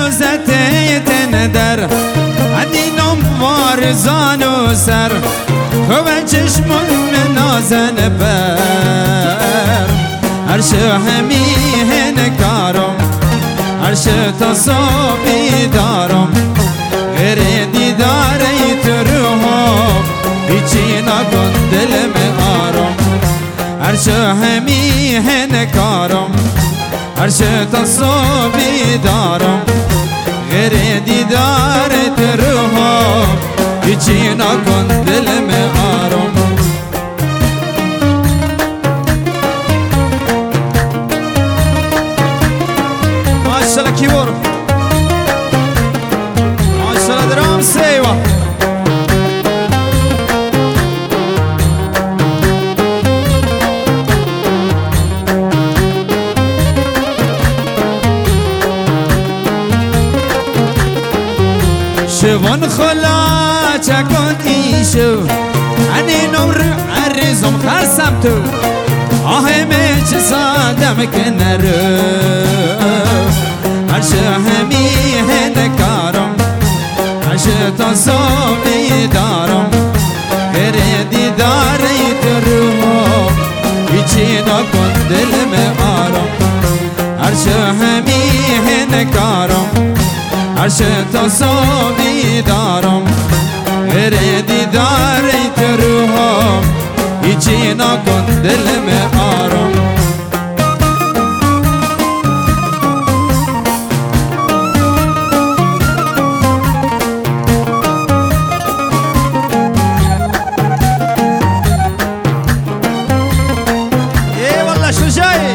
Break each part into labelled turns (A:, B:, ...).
A: روزتي تندر عندي نموار زانو سر خواه چشم من نازن بر عرش همیه نکارم عرش تصابی دارم غیر دیداری تروهم هیچی نکن دل میں آرام عرش همیه نکارم عرش تصابی دارم غیر دیداری تروهم هیچی نکن دل میں آرام ماشاءالله کیور ماشاءالله درام سیوا شوان خلا چکن ایشو انی نور عرضم خرسم تو آهمه چه سادم کنر عرش همیه نکارم عرش تصابی دارم غیر دیداری تروهم هیچی نکن دل میں آرام عرش همیه نکارم عرش تصابی دارم غیر دیداری تروهم هیچی نکن دل میں آرام ای والله شجاعی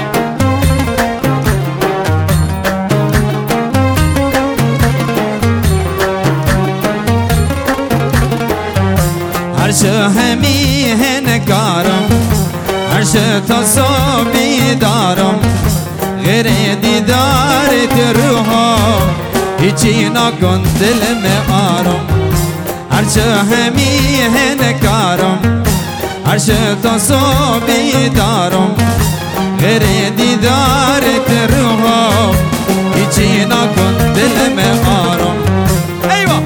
A: عرش همیه نکارم عرش تصابی دارم غیر دیدار تروهم هیچی نکن دل میں آرام عرش همیه نکارم عرش تصابی دارم غیر دیدار تروهم هیچی نکن دل میں آرام ایوه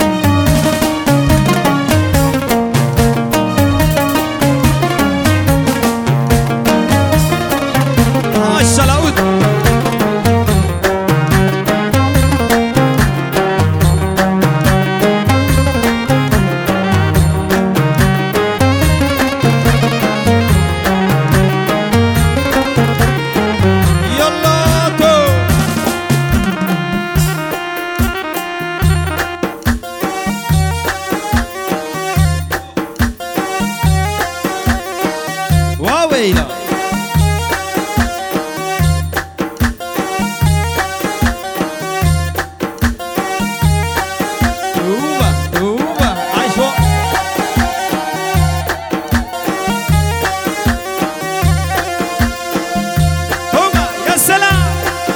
A: ويلا اوبا عايشوا اوبا يا سلام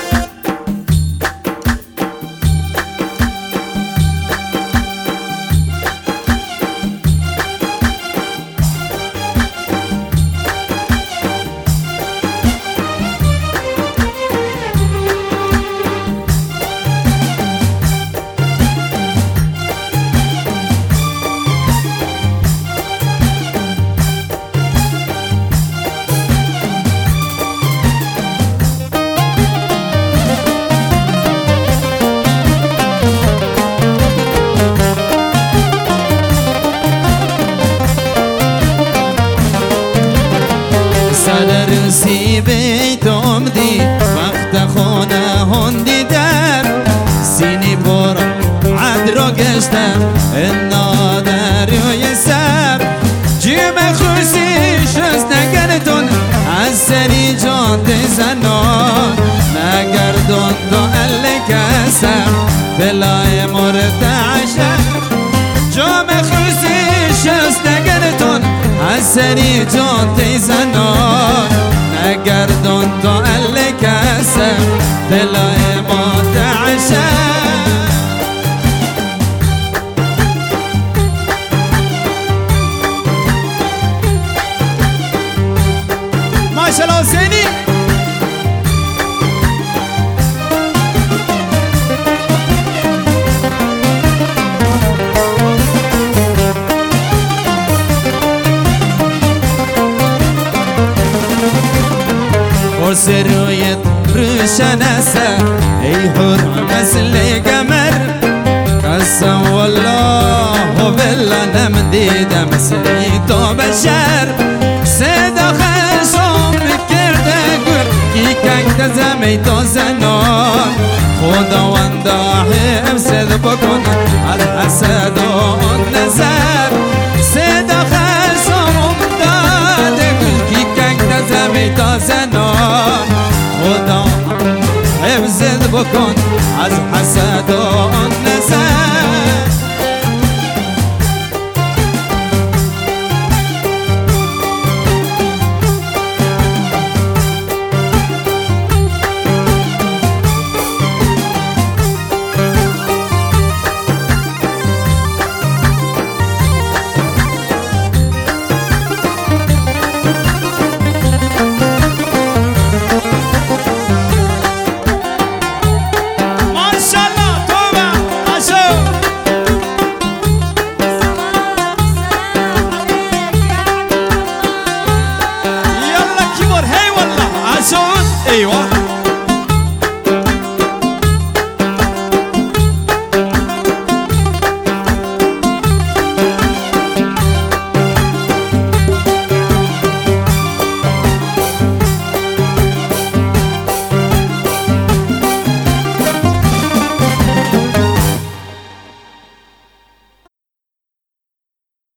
A: سرسی بیتم دی وقت خونه هندی در سینی برم عد را گشتم انا دریای سر جیم خوشی شست نگردون از سری جان زنان نگردون دو ال کسم دلای مرتعشم جام خوشی شست نگردون از سری جان زنان نگردون دو ال کسم دلای مرتعشم ماشاءالله حسینی شنسه ای حور مثل قمر قسم والله بالله نمدیده مثلی تو بشر صدا خشم کرده گر کی کنگ زمی تو زنان خداوندا حفظت بکن از حسد و نظر صدا خشم داده گر کی کنگ زمی تو زنان خدا حفظت بکن از حسد و